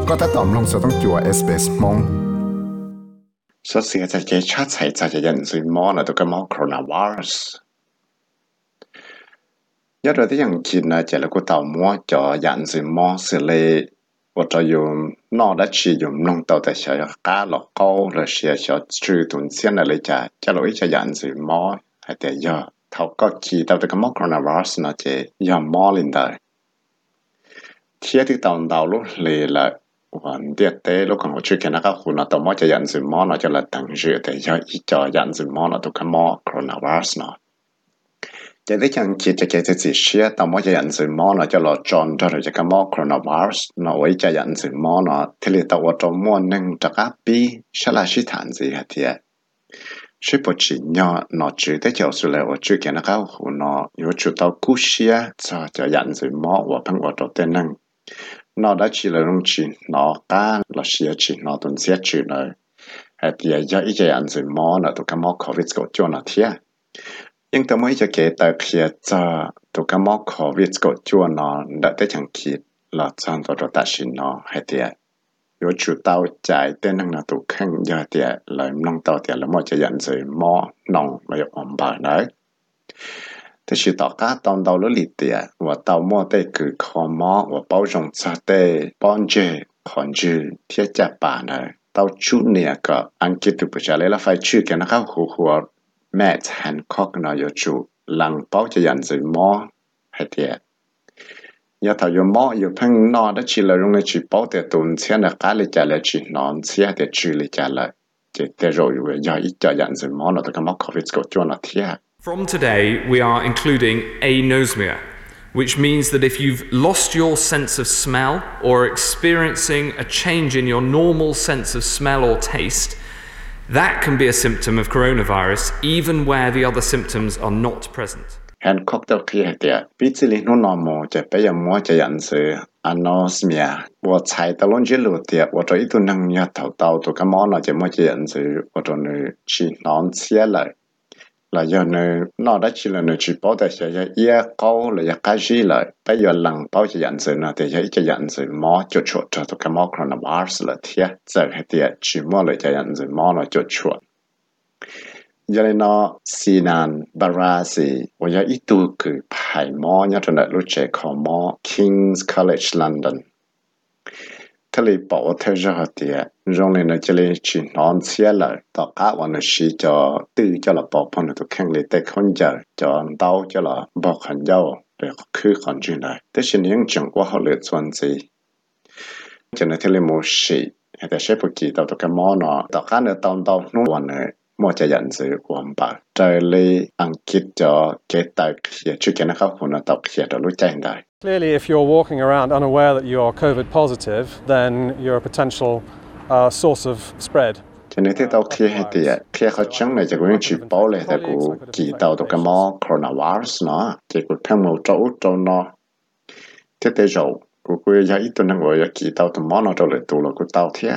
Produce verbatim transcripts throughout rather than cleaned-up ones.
ก็ถ้าตอมลงสต้องจัว เอส บี เอส มอง số xưaจะเจชัดใส่จะจะยันซึมอนะตัวก็มอโคโรนาไวรัสยอดเราที่ยังคิดนะจะแล้วก็ต่อมัวจอยันซึมอสิเลยว่าจะอยู่นอกได้ชีอยู่ลงต่อแต่เสียก้าหลอกเก้าหรือเสียเสียชื่อตุนเสียนอะไรจะจะเราจะยันซึมอให้แต่ยอเท่าก็คิดตัวก็มอโคโรนาไวรัสนะจะยอมมอลินได้เทียที่ตอนดาวลุเลยละวันเดียเต้ลูกของเราชื่อแค่นักคุณนะตัวมอจะยันซึมอนะจะละตั้งชื่อแต่ยออีจอยันซึมอนะตัวก็มอโคโรนาไวรัสนะจะได้ยังคิดจะเกิดสิ่งเชื่อตัวมอจะยันซึมอนะจะละจอนจะเราจะก็มอโคโรนาไวรัสนะไว้จะยันซึมอนะที่เราตัวตัวมอหนึ่งจะกับปีฉลาดชิฐานสิฮะเทียช่วยปชิญญาหนอจืดได้เจ้าสุดเลยว่าชื่อแค่นักคุณนะอยู่จุดตัวกู้เชียจะจะยันซึมอว่าเพิ่งว่าตัวเต้นนั่งนอได้ชีเลยลงชีนอการเราเสียชีนอตุนเสียชีเลยไอ้ที่ยังอีกอย่างสิมอนะตัวก็มอโควิดก็จวนนะเทียยังตัวไม่จะเกิดแต่เพียจะตัวก็มอโควิดก็จวนนะได้ได้จังคิดเราจันตัวตัวตัดสินนะไอ้ที่อยู่จุดเต้าใจเต้นนั่งนะตัวแข่งยาเทียเลยน้องเต้าเทียแล้วมอจะยันสิมอน้องเลยอมบาเลยแต่是大家當到了里地啊，我到末的佢看麼，我保重晒的幫助看住貼着辦呢，到出呢個安吉都不下來了，快去嘅那個好好 Matt Hancock 呢要做冷包嘅人就麼係啲，有頭要麼要拼攞得起來用嚟去包的돈錢呢，家裡就嚟去攞錢的處理就嚟，即係肉有有一個人就麼，那都咁麼 COVID 個做那貼。 From today, we are including anosmia, which means that if you've lost your sense of smell or are experiencing a change in your normal sense of smell or taste, that can be a symptom of coronavirus, even where the other symptoms are not present. Hancock ตัวที่เหตุปีที่ลิ้นนอมจะไปยังมัวจะยันสือ anosmia ว่าใช้ตลอดจิลุเดียว่าตัวอีตัวนั่งยาเท่าเต่าตัวก็มอนะจะมัวจะยันสือว่าตัวนึชีนอนเสียเลยlà do nơi nó đã chỉ là nơi chỉ bảo tại sao giờ câu là giờ cái gì lại bây giờ lần bảo chỉ nhận sự nào thì giờ chỉ nhận sự mò cho chuột cho tôi cái mò coronavirus là thiệt giờ hay thiệt chỉ mò lại chỉ nhận sự mò nó cho chuột giờ này nó Sinan Barasi và giờ ít tu cứ phải mò nhớ trong đại lúc trẻ có mò King's College Londonถ้าเลยบอกว่าเธอจะหาเดียโรงเรียนจะเลยจีนอนเสียเลยต่อการวันนี้จะตื้อจะละบอกพอหนูตัวแข่งเลยแต่คนจะจะเต้าจะละบอกขันเย้าเดี๋ยวคือขันจีนเลยแต่ฉันยังจังว่าเขาเลยส่วนจีจะในที่เลยมูชีแต่ใช้ปกีต่อตัวกันมอนะต่อการเนี่ยตอนตอนนู้นวันนี้มัวจะยันซื้อวันบ่ายใจเลยอังกฤษจะเกิดแต่เขียนชื่อกันนะครับคนต่อเขียนเรารู้ใจได้ Clearly, if you're walking around unaware that you are COVID positive, then you're a potential uh, source of spread. ทีนี้ที่เราเคลียร์ให้ดีเคลียร์เขาจังเลยจะกูยังฉีดเป้าเลยแต่กูกี่ตัวตัวกันมอโคโรนาไวรัสเนาะจะกูเพิ่งมาจะอุดตัวเนาะที่เตจกูกูอยากอีตัวนึงว่าอยากกี่ตัวตัวมอเนาะตัวเลยตัวเรากูตัวเทีย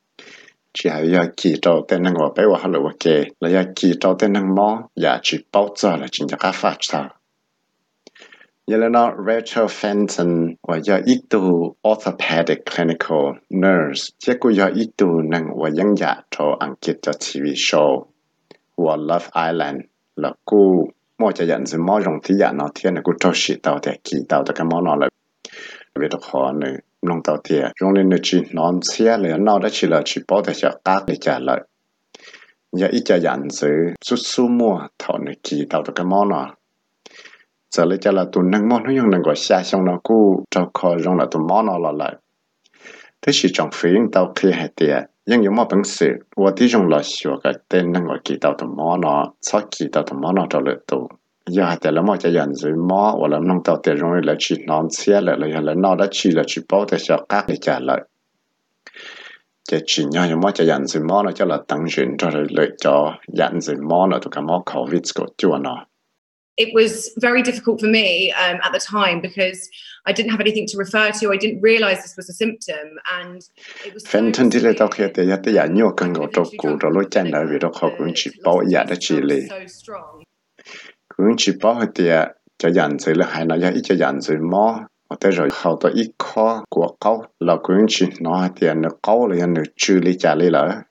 chỉ hayอยากกี่ตัวแต่นึงว่าไปว่าฮัลโหลว่าเกย์แล้วอยากกี่ตัวแต่นึงมออยากฉีดเป้าจ้าแล้วจริงจะกล้าฟัดซะยังแล้วนะ Rachel Fenton ว่าอยากอีตัว orthopedic clinical nurse ที่กูอยากอีตัวนึงว่ายังอยากโทรอังกฤษจากทีวีโชว์ว่า Love Island แล้วกูมั่วจะยันสิมั่วตรงที่อยากนอเทียนกูโทรฉีดตัวแต่กี่ตัวแต่ก็มั่วนอเลยเวทขอหนึ่งลงตัวเทียโรงเรียนจีนอนเสียเลยนอได้ฉีดเลยฉีดป้อแต่จะกักเลยจะเลยอยากอีจะยันสิสุดสู้มั่วเท่านึงกี่ตัวแต่ก็มั่วนอจะเลยจะละตัวนั่งมองนั่งยังนั่งก็เสียช่องนักกู้เจ้าคอยังละตัวมอนอละเลยที่สิจังฟิงตัวเคลียให้เดียยังอยู่มาเป็นสื่อว่าที่จงละชัวกับเต้นนั่งก็กี่ตัวตัวมอนอสักกี่ตัวตัวมอนอตัวเลยตัวอย่าแต่ละมอจะยันสิมอว่าละน้องตัวเตะรงเลยชีนอนเสียเลยเลยละนอได้ชีละชีป้อแต่จะกักเลยจะเลยจะชินยังยังมอจะยันสิมอนะจะละตั้งชื่นตัวเลยจะยันสิมอนะตัวกับมอโควิดก็จวนอ It was very difficult for me um, at the time because I didn't have anything to refer to. I didn't realise this was a symptom, and it was. Fenton ที่เลยต้องเขียนแต่ยัดแต่ยันโยกันก็ตกกูเรารู้ใจนะวิธีเขาคุณชิปป้อยาได้ชีเลยคุณชิปป้อเดียจะยันสิเลยหายนะยาอีจะยันสิมอ我带着好多一颗果糕，老公去拿点的糕了，人处理家里了。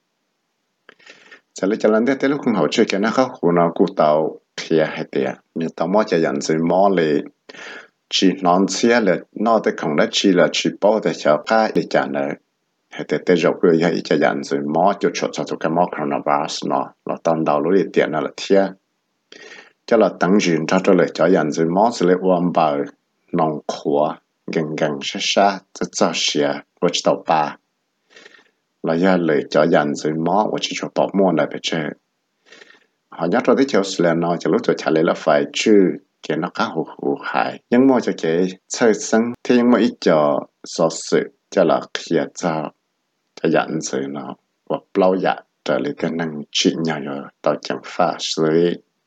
จะเลยจะลันเดแต่ลูกของเขาช่วยกันนะครับหัวเรากูเตาเคลียให้เดียเนี่ยตามว่าจะยันสิมอเลยชีนอนเสียเลยนอแต่ของได้ชีเลยชีป้อแต่ชาวก้าเลยจานเลยให้แต่แต่เราเพื่อให้จะยันสิมอจุดชดชดกับมอโคโรนาไวรัสเนาะเราตอนดาวรู้เดียนั่นแหละเทียจะเราตั้งยืนถ้าจะเลยจะยันสิมอสิเลยวันบ่ายนองขัวกังกังช้าช้าจะจะเสียว่าจะต่อปาเราอย่าเลยจะยันสิมอว่าจะชอบปอบม้วนได้ไปเจอhọ nhắc ra tới chỗ là nóจะรู้ตัวชาเลยละไฟชื่อเกี่ยนนักหูหูหายยังมอจะเกี่ยเชื่อซึ่งที่ยังไม่จอสอสึจะหลักเขียจะจะยันสิเนาะว่าเปล่าอยากจะเลยก็นั่งชิญญาต่อจังฟ้าสิ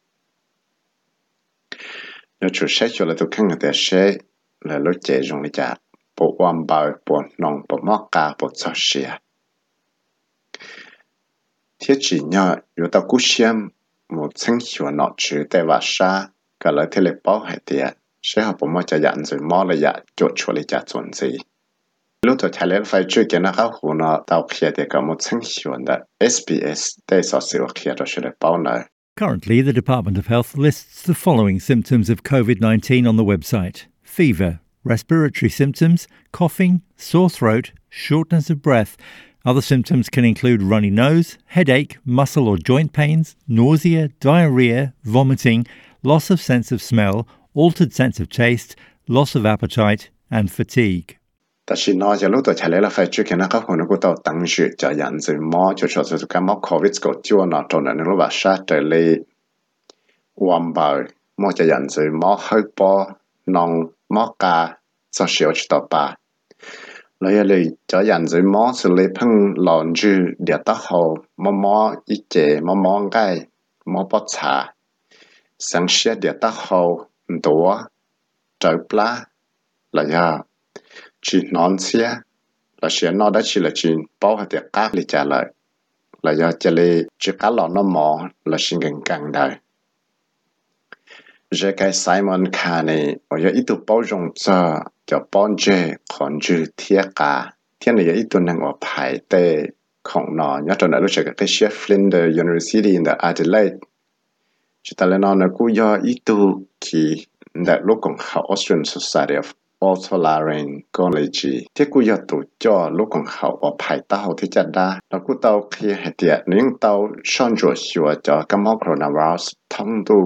แล้วชุดเช็คชุดละตัวข้างแต่เช็คแล้วรู้เจจงเลยจัดปวดวันบ่ายปวดนองปวดมอกกาปวดซอเสียเที่ยจีเนาะอยู่ตะกุเชียมmột sinh hoạt nọ chứ tại và sa cả lời thế lệ bảo hay tiệt sẽ học một cái dạng rồi mò là dạng chốt cho lấy giá chuẩn gì lúc tôi thấy lên phải chơi cái nào khác hồ nó tao kia thì có một sinh hoạt đó S B S để so sánh kia đó sẽ bảo này. Currently, the Department of Health lists the following symptoms of COVID nineteen on the website: fever, respiratory symptoms, coughing, sore throat, shortness of breath. Other symptoms can include runny nose, headache, muscle or joint pains, nausea, diarrhea, vomiting, loss of sense of smell, altered sense of taste, loss of appetite, and fatigue. 但是呢，就lúc tôi thấy là phải trước khi nó có nó có tàu tăng sự cho nhận rồi mò cho cho cho cái mò covid có chưa nó trong này nó bảo sát trở lại hoàn bảo mò cho nhận rồi mò hơi po nong mò cá cho siêu cho tàu ba lấy lấy cho nhận rồi mò xử lý phăng lòn chữ để tác hậu mò mò ít chế mò mò gai mò bát trà sáng sớm để tác hậu đũa trái pla là ya chỉ nón xía là xía nó đã chỉ là chỉ bao hạt tiệc cá li trả lại là do chỉ lấy chỉ cá lò nó mỏ là xin gần càng đời rồi cái Simon Khan này ở giờ ít tụ bao dung cho cho bọn trẻ còn chữ thiệt cả thiên này ít tụ năng ở phải tê không nó nhớ trong đó lúc cái cái Flinders University in the Adelaide chỉ ta lên nó nó cũng do ít tụ khi đại lúc còn học Australian Society of Otolaryngologyที่กูอยากตัวจ่อลูกของเขาว่าภายใต้ที่จะได้แล้วกูเตาเคลียให้เดียนิ่งเตาซ่อนจัวชัวจ่อกับมอโคโรนาไวรัสทั้งดู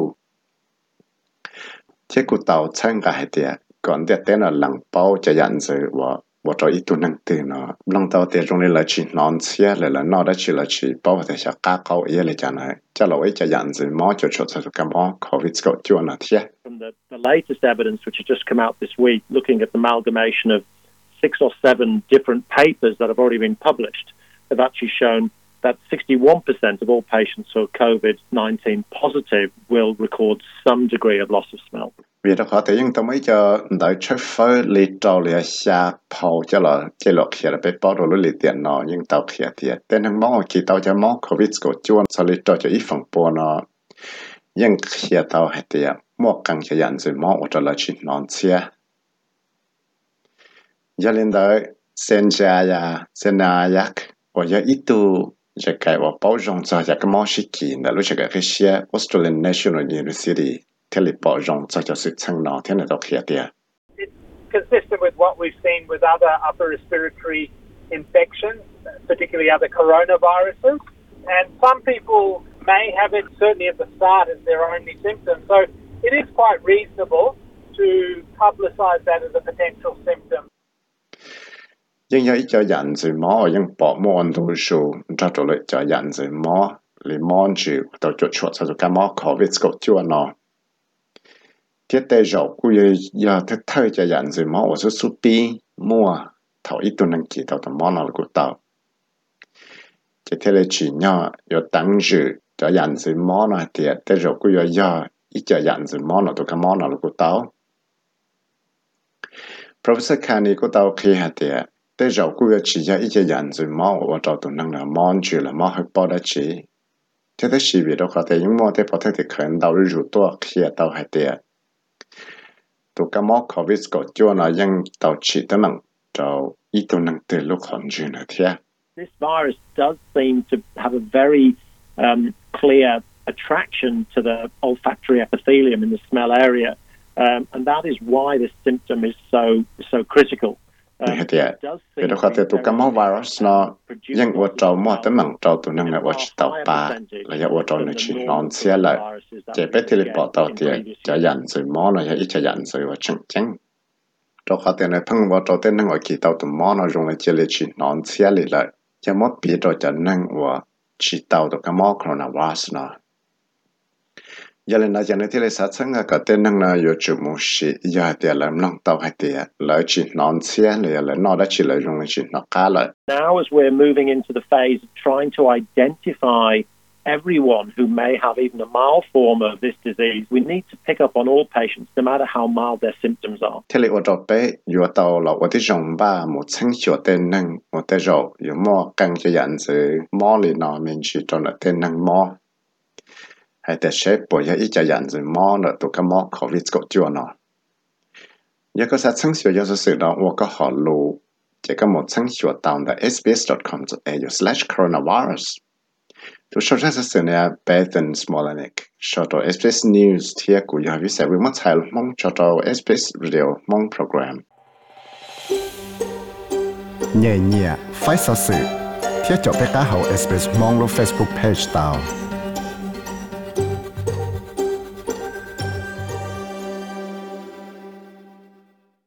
ที่กูเตาเช่นกับให้เดียก่อนเดียเต้นหลังเป้าจะยันสื่อว่าว่าจะอีตัวนั่งตื่นเนาะหลังเตาเตียตรงนี้เลยชีนอนเสียเลยละนอได้ชีเลยชีเป้าแต่จะก้าเขาเอเลยจังเลยจะเราไอ้จะยันสื่อมอจะชดใช้กับมอโควิดก็จัวนะเทีย From the, the latest evidence, which has just come out this week, looking at the amalgamation of six or seven different papers that have already been published, have actually shown that sixty-one percent of all patients who are COVID nineteen positive will record some degree of loss of smell. Vì đó có thể nhưng tôi mới cho đợi chế phơi lì trâu lì xa phao cho là chế lọc kia là bị bỏ đồ lì tiền nó nhưng tàu kia thì tên hàng món khi tàu cho món covid của chuan sau lì trâu cho ít phần bò nó nhưng kia tàu hay thì mua càng cho nhận rồi món ở là chỉ non xe giờ lên tới sen cha ya sen na yak ở giờ ít tuจะกลายว่า包装在这个毛细菌的，如这个这些 Australian National University 这里包装在就是成脑天的都可以的。 It's consistent with what we've seen with other upper respiratory infections, particularly other coronaviruses, and some people may have it certainly at the start as their only symptom. So it is quite reasonable to publicise that as a potential symptom. ยัง有一隻人字摸，因薄摸到數，抓到你就人字摸，你摸住到做錯就做緊摸 Covid 個招咯。啲地肉佢又睇睇隻人字摸，我就蘇邊摸頭一段能記到就摸落個度。即睇你前呀，又等住就人字摸啦，啲地肉佢又呀一隻人字摸落到緊摸落個度。Professor Khan 個度佢係啲。 แต่เรากูจะชี้จะอีกอย่างจะมองว่าเราตัวนั่งละมองจุละมองให้ปอได้ชี้ที่ได้ชีวิตเราก็แต่ยังมองแต่พอที่เคยเรารู้ตัวเคลียร์ตัวให้เดีย tụ cái mỏ covid có cho nóยังtàu chỉ tới nặng tàu ít tụ nặng từ lúc hòn dư nữa thế. This virus does seem to have a very um, clear attraction to the olfactory epithelium in the smell area, um, and that is why this symptom is so so critical. Um, it does seem to be tụ cái mỏ virus nóยังở trong mỏ tới nặng tàu tụ nặng ở tàu ba là ở trong nó chỉ non xe lại, chỉ biết thì bỏ tàu tiền cho dàn rồi mỏ nó ít cho dàn rồi và chừng chừng. Trong khi thế này phăng vào trong tên năng ở kỳ tàu tụ mỏ nó dùng để chỉ lấy chỉ non xe lại. Cho mất bị rồi cho nên và chỉ tàu được cái mỏ coronavirus nó. Giờ lên nói cho nên thì là sát sinh cái tên năng là有主模式，giờ thì là năng tàu hay thì là chỉ non xe là là nó đã chỉ là dùng chỉ nó cá lại. Now as we're moving into the phase of trying to identify everyone who may have even a mild form of this disease, we need to pick up on all patients, no matter how mild their symptoms are. Thế là ở đó bé, ở tàu là ởที่dùng ba một sinh hiệu tên năng, một cái rồi, ở mỏ càng cho nhận sự mỏ lì nó mình chỉ cho là tên năng mỏ. Hay để xếp bởi ít cho nhận sự mỏ là tụ cái mỏ COVID có chưa nó. Nhớ có sát sinh hiệu do sự đó, ở có họ lù, chỉ có một sinh hiệu tàu là s b s dot com dot a u slash coronavirus. Tu show just as in a Bethan Smolanik. Show to S B S News here ku ya vi se vi mo chai mong cho to S B S Radio mong program. Nhẹ nhẹ, phải sợ sự. Thiết cho bé cá hậu S B S mong lo Facebook page tao.